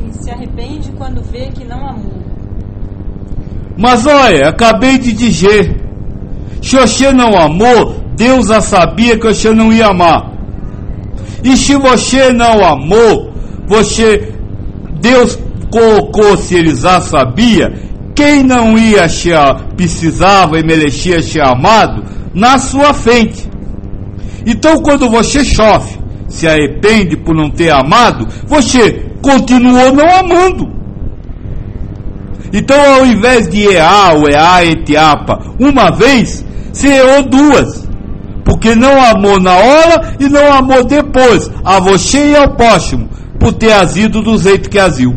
e se arrepende quando vê que não amou. Mas olha, acabei de dizer, se você não amou, Deus já sabia que você não ia amar. E se você não amou, Deus colocou, se ele já sabia, quem não ia precisava e merecia ser amado, na sua frente. Então quando você sofre, se arrepende por não ter amado, você continuou não amando. Então ao invés de errar entre aspas, uma vez, você errou duas. Porque não amou na hora e não amou depois, a você e ao próximo, por ter agido do jeito que agiu.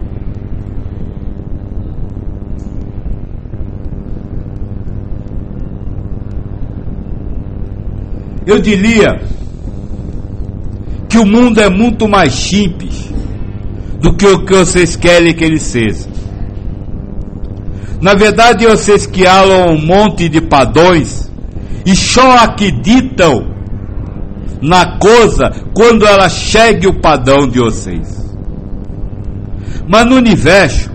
Eu diria que o mundo é muito mais simples do que o que vocês querem que ele seja. Na verdade, vocês criaram um monte de padrões e só acreditam na coisa quando ela chegue o padrão de vocês. Mas no universo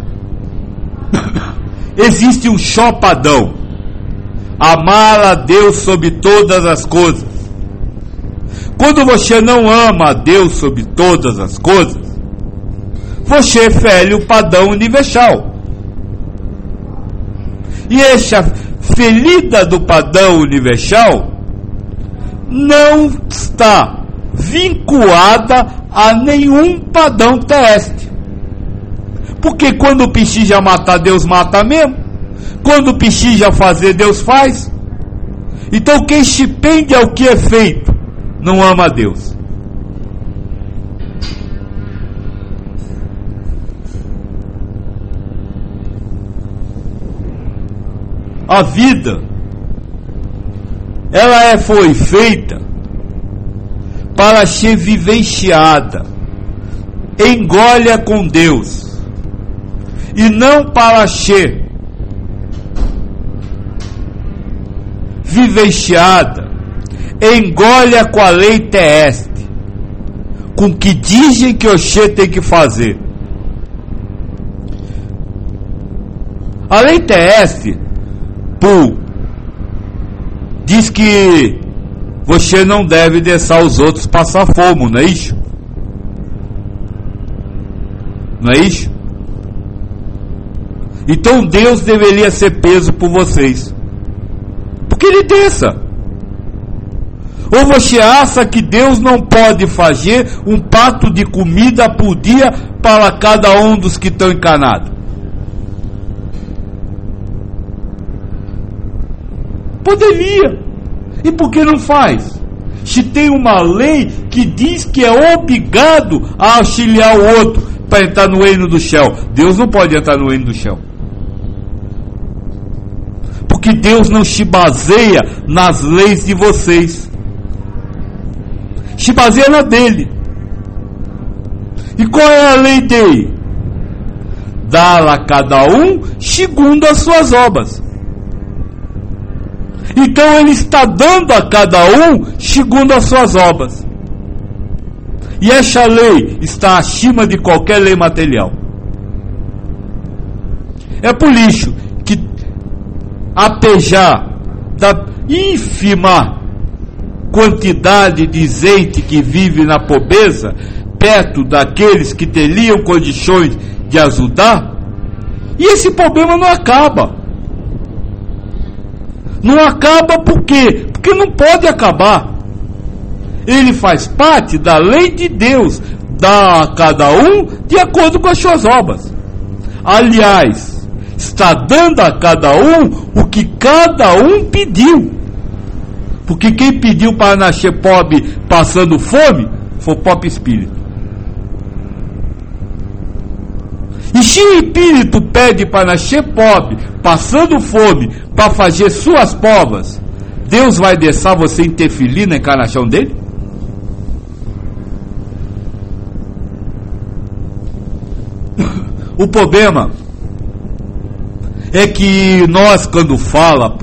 existe um só padrão: amar a Deus sobre todas as coisas. Quando você não ama a Deus sobre todas as coisas, você fere o padrão universal. E essa ferida do padrão universal não está vinculada a nenhum padrão terrestre. Porque quando precisa matar, Deus mata mesmo. Quando precisa fazer, Deus faz. Então quem se prende ao que é feito não ama a Deus. A vida, ela foi feita para ser vivenciada, engolha com Deus, e não para ser vivenciada, engolha com a lei terrestre, com o que dizem que você tem que fazer. A lei terrestre diz que você não deve deixar os outros passar fome, não é isso? Não é isso? Então Deus deveria ser preso por vocês, porque ele deixa. Ou você acha que Deus não pode fazer um prato de comida por dia para cada um dos que estão encarnados? Poderia. E por que não faz? Se tem uma lei que diz que é obrigado a auxiliar o outro para entrar no reino do céu, Deus não pode entrar no reino do céu. Porque Deus não se baseia nas leis de vocês, se baseia na dele. E qual é a lei dele? Dar a cada um segundo as suas obras. Então ele está dando a cada um segundo as suas obras. E essa lei está acima de qualquer lei material. É por isso que, apesar da ínfima quantidade de gente que vive na pobreza, perto daqueles que teriam condições de ajudar, e esse problema não acaba. Não acaba por quê? Porque não pode acabar. Ele faz parte da lei de Deus, dá a cada um de acordo com as suas obras. Aliás, está dando a cada um o que cada um pediu. Porque quem pediu para nascer pobre passando fome foi o próprio espírito. E se o espírito pede para nascer pobre, passando fome, para fazer suas provas, Deus vai deixar você interferir na encarnação dele? O problema é que nós, quando fala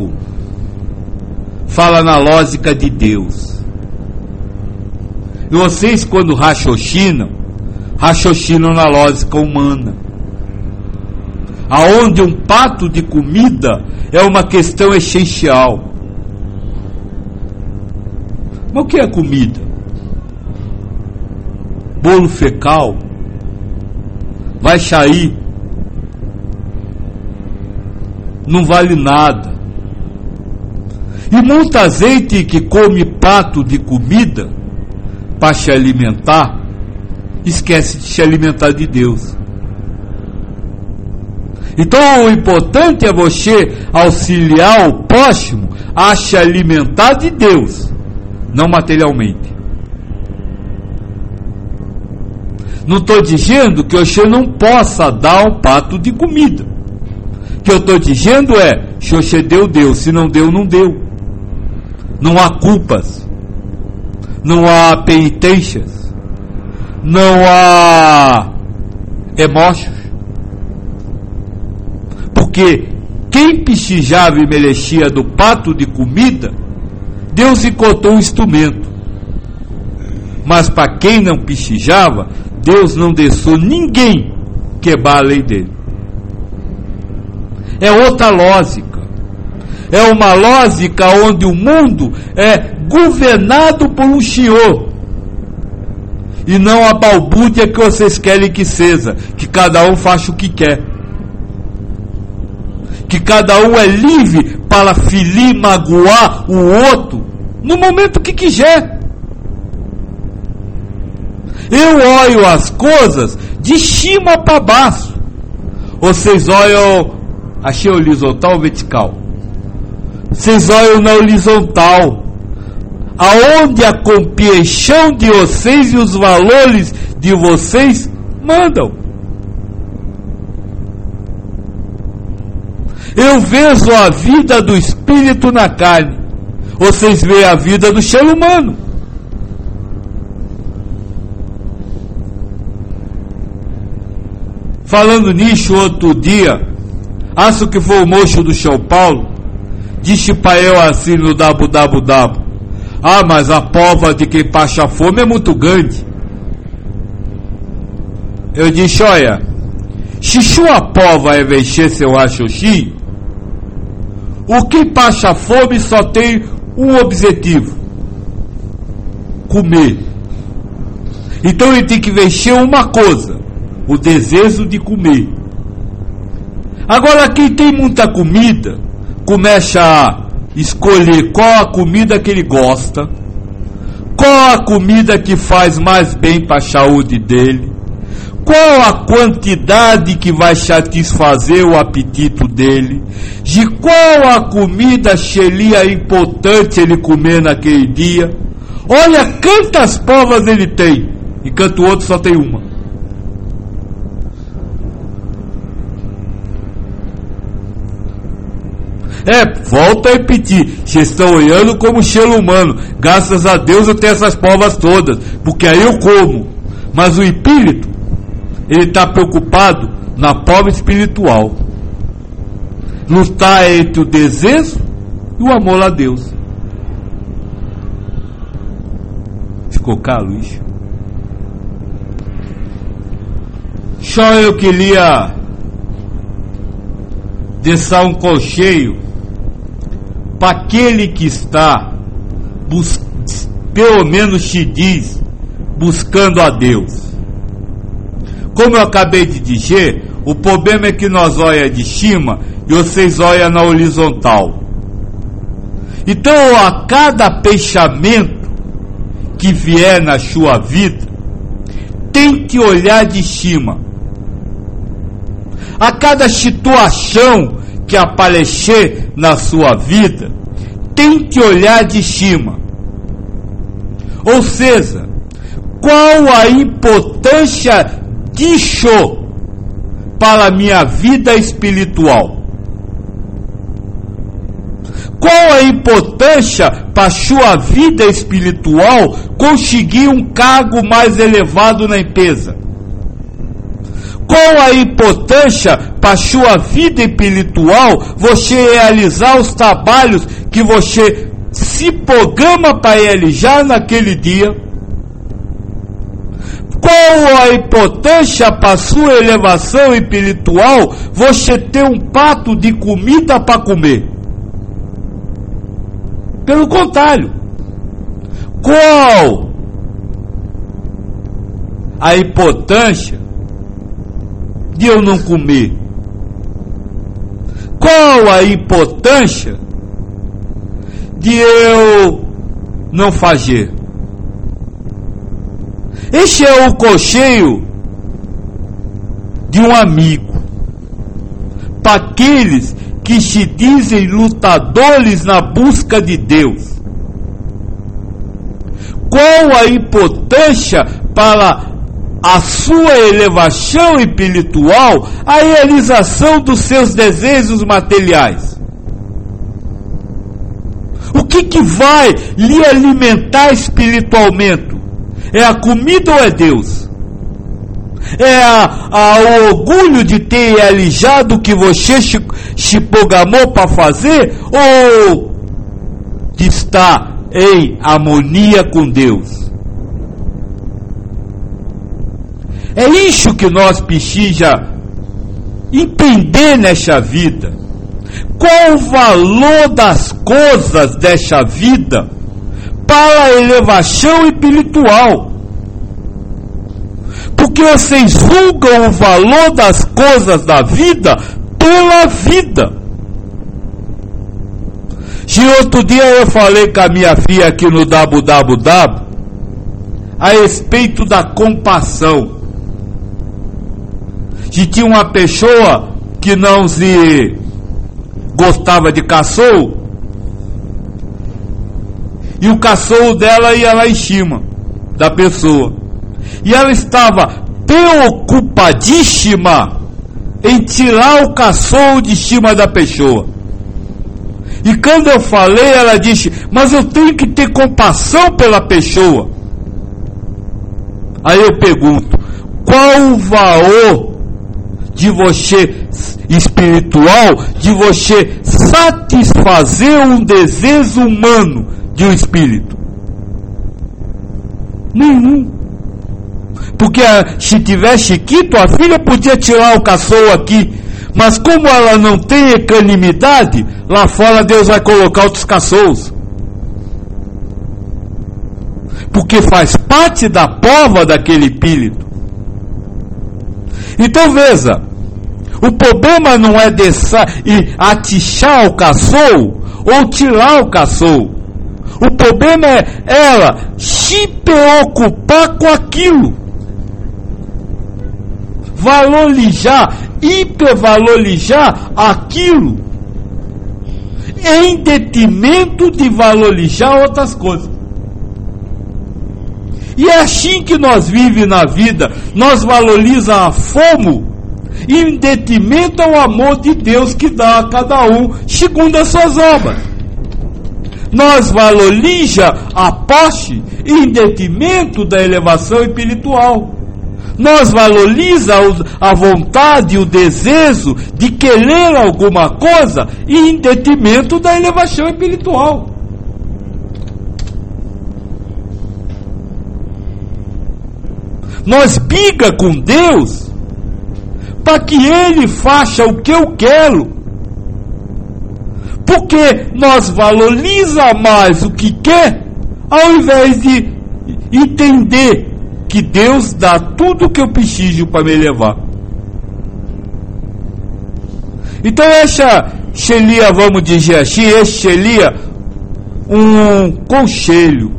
na lógica de Deus. E vocês, quando raciocinam, raciocinam na lógica humana, aonde um prato de comida é uma questão essencial. Mas o que é comida? Bolo fecal? Vai sair? Não vale nada. E muita gente que come prato de comida para se alimentar, esquece de se alimentar de Deus. Então o importante é você auxiliar o próximo a se alimentar de Deus, não materialmente. Não estou dizendo que você não possa dar um prato de comida. O que eu estou dizendo é, se você deu, deu. Se não deu, não deu. Não há culpas. Não há penitências. Não há remorsos. Porque quem precisava e merecia do prato de comida, Deus encontrou um instrumento. Mas para quem não precisava, Deus não deixou ninguém quebrar a lei dele. É outra lógica. É uma lógica onde o mundo é governado por um senhor. E não a balbúrdia que vocês querem que seja. Que cada um faça o que quer. Que cada um é livre para ferir, magoar o outro no momento que quiser. Eu olho as coisas de cima para baixo. Vocês olham, achei horizontal ou vertical? Vocês olham na horizontal, aonde a compreensão de vocês e os valores de vocês mandam. Eu vejo a vida do espírito na carne. Vocês veem a vida do ser humano. Falando nisso, outro dia, acho que foi o moço do São Paulo, disse para eu assim no dabu. Ah, mas a prova de quem passa fome é muito grande. Eu disse, olha, se sua prova é vencer seu raciocínio, o que passa fome só tem um objetivo: comer. Então ele tem que vencer uma coisa: o desejo de comer. Agora, quem tem muita comida, começa a escolher qual a comida que ele gosta, qual a comida que faz mais bem para a saúde dele, qual a quantidade que vai satisfazer o apetite dele, de qual a comida seria importante ele comer naquele dia. Olha quantas provas ele tem, enquanto o outro só tem uma. Volto a repetir, vocês estão olhando como ser humano. Graças a Deus eu tenho essas provas todas, porque aí eu como. Mas o espírito, ele está preocupado na prova espiritual. Lutar entre o desejo e o amor a Deus. Ficou claro isso? Só eu queria deixar um conselho para aquele que está, pelo menos se diz, buscando a Deus. Como eu acabei de dizer, o problema é que nós olhamos de cima e vocês olham na horizontal. Então, a cada pensamento que vier na sua vida, tente olhar de cima. A cada situação que aparecer na sua vida, tente olhar de cima. Ou seja, qual a importância disso para a minha vida espiritual? Qual a importância para a sua vida espiritual conseguir um cargo mais elevado na empresa? Qual a importância para a sua vida espiritual você realizar os trabalhos que você se programa para realizar naquele dia? Qual a importância para sua elevação espiritual você ter um prato de comida para comer? Pelo contrário, qual a importância de eu não comer? Qual a importância de eu não fazer? Este é o conselho de um amigo para aqueles que se dizem lutadores na busca de Deus. Qual a importância para a sua elevação espiritual, a realização dos seus desejos materiais? O que vai lhe alimentar espiritualmente? É a comida ou é Deus? É o orgulho de ter realizado o que você se programou para fazer? Ou de estar em harmonia com Deus? É isso que nós precisamos entender nesta vida. Qual o valor das coisas desta vida para a elevação espiritual? Porque vocês julgam o valor das coisas da vida pela vida. Se outro dia eu falei com a minha filha aqui no www a respeito da compaixão. Se tinha uma pessoa que não se gostava de cachorro, e o cachorro dela ia lá em cima da pessoa, e ela estava preocupadíssima em tirar o cachorro de cima da pessoa. E quando eu falei, ela disse: mas eu tenho que ter compaixão pela pessoa. Aí eu pergunto: qual o valor de você espiritual, de você satisfazer um desejo humano de um espírito? Nenhum. Porque se tivesse aqui, tua filha podia tirar o cachorro aqui, mas como ela não tem equanimidade, lá fora Deus vai colocar outros cachorros, porque faz parte da prova daquele espírito. Então veja, o problema não é deixar e atiçar o cachorro ou tirar o cachorro. O problema é ela se preocupar com aquilo, valorizar, hipervalorizar aquilo, em detrimento de valorizar outras coisas. E é assim que nós vivemos na vida. Nós valorizamos a fome em detrimento ao amor de Deus que dá a cada um segundo as suas obras. Nós valorizamos a posse em detrimento da elevação espiritual. Nós valorizamos a vontade e o desejo de querer alguma coisa em detrimento da elevação espiritual. Nós briga com Deus para que Ele faça o que eu quero, porque nós valorizamos mais o que quer, ao invés de entender que Deus dá tudo o que eu preciso para me elevar. Então essa seria, vamos dizer assim, esse seria um conselho.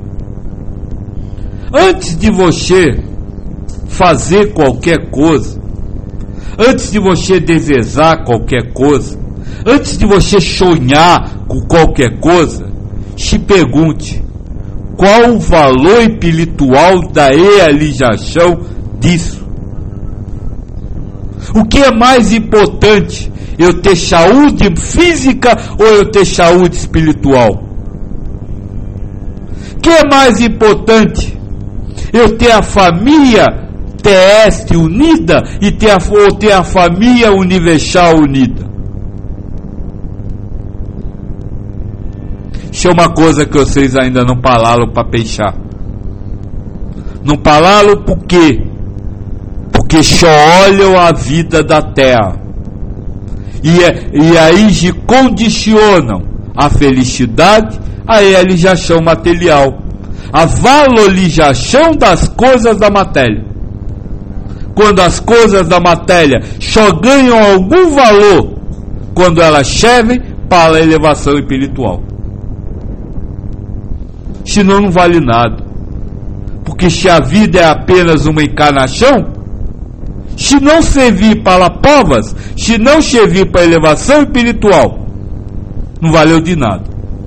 Antes de você fazer qualquer coisa, antes de você desejar qualquer coisa, antes de você sonhar com qualquer coisa, se pergunte: qual o valor espiritual da realização disso? O que é mais importante? Eu ter saúde física ou eu ter saúde espiritual? O que é mais importante? Eu ter a família terrestre unida ou ter a família universal unida? Isso é uma coisa que vocês ainda não pararam para pensar. Não pararam por quê? Porque só olham a vida da terra. E aí condicionam a felicidade a realização material, a valorização das coisas da matéria. Quando as coisas da matéria só ganham algum valor quando elas servem para a elevação espiritual. Senão não vale nada. Porque se a vida é apenas uma encarnação, se não servir para provas, se não servir para a elevação espiritual, não valeu de nada.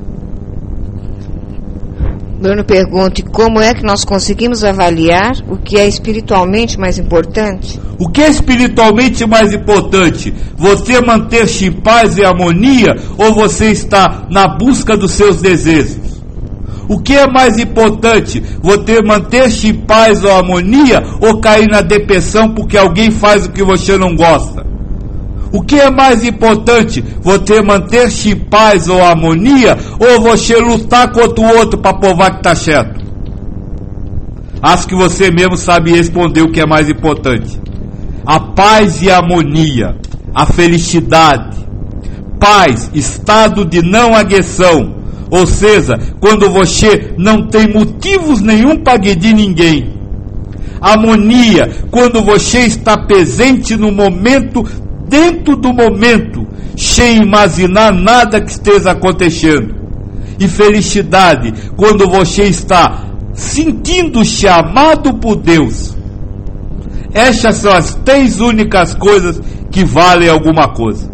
Bruno pergunta: como é que nós conseguimos avaliar o que é espiritualmente mais importante? O que é espiritualmente mais importante? Você manter-se em paz e harmonia, ou você está na busca dos seus desejos? O que é mais importante? Você manter-se em paz ou harmonia, ou cair na depressão porque alguém faz o que você não gosta? O que é mais importante? Você manter-se em paz ou harmonia, ou você lutar contra o outro para provar que está certo? Acho que você mesmo sabe responder o que é mais importante. A paz e a harmonia, a felicidade. Paz, estado de não agressão. Ou seja, quando você não tem motivos nenhum para agredir ninguém. Harmonia, quando você está presente no momento, dentro do momento, sem imaginar nada que esteja acontecendo. E felicidade, quando você está sentindo-se amado por Deus. Essas são as 3 únicas coisas que valem alguma coisa.